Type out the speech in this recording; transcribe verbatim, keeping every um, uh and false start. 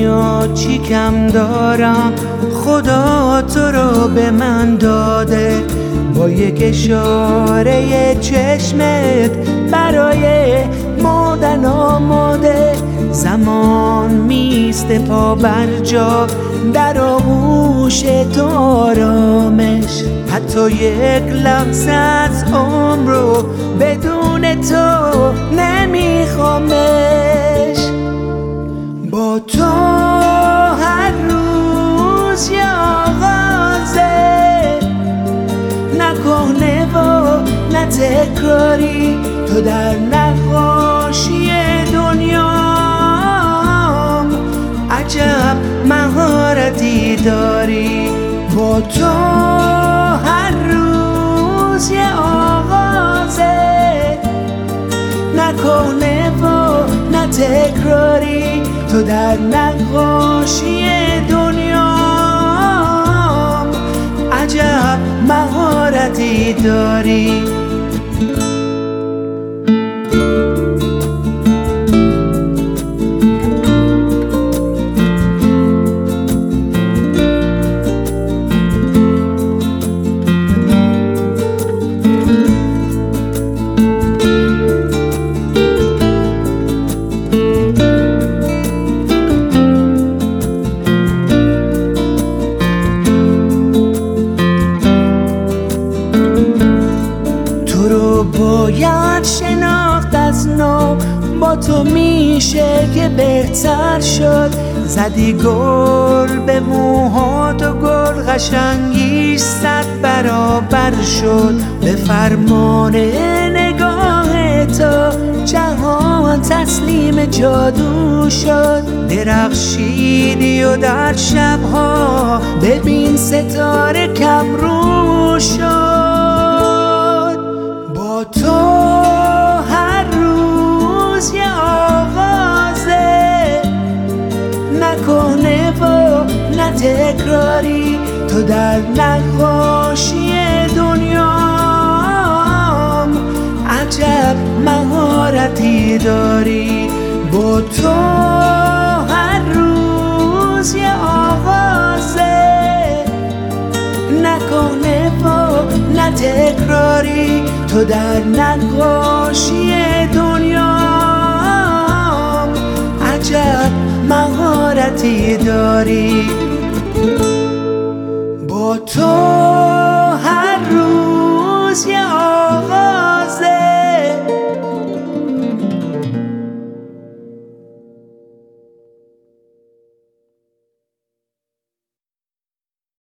دنیا چی کم دارم، خدا تو رو به من داده. با یک اشاره چشمت برای مردن آماده. زمان میسته پا بر جا، در آغوش تو آرامش. حتی یک لحظه از عمر رو بدون تو نمیخوامش. با تو هر روز یه آغازه، نه کهنه و نه تکراری. تو در نقاشی دنیام عجب مهارتی داری. با تو هر روز یه آغازه، نه کهنه و نه تکراری. تو در نقاشی دنیام عجب مهارتی داری. باید شناخت از نو، با تو میشه که بهتر شد. زدی گل به موهات و گل قشنگیش صد برابر شد. به فرمان نگاه تو جهان تسلیم جادو شد. درخشیدی و در شبها ببین ستاره کم رو شد. با تو هر روز یه آغازه، نه کهنه و نه تکراری. تو در نقاشی دنیام عجب مهارتی داری. با تو هر روز یه آغازه، نه کهنه و نه تکراری. تو در نقاشی دنیام عجب مهارتی داری. با تو